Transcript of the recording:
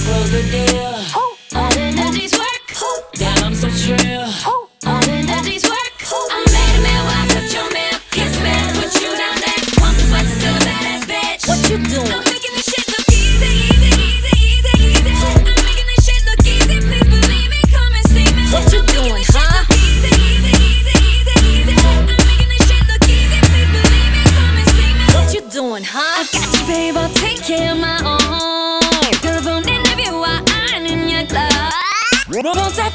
for the deal. All the energies work. Damn, I'm so trill. All the energies work. I made a man while I cooked your meal. Kiss me, put you down next. Want the sweat, still a badass bitch. What you doing? I'm making this shit look easy, easy, easy, easy, easy. I'm making this shit look easy. Please believe me, come and see me. What you doing, huh? Easy, easy, easy, easy, easy. I'm making this shit look easy. Please believe me, come and see me. What you doing, huh? I got you, babe. I'll take care of my own. Telephone interview, I iron in your glove. Won't I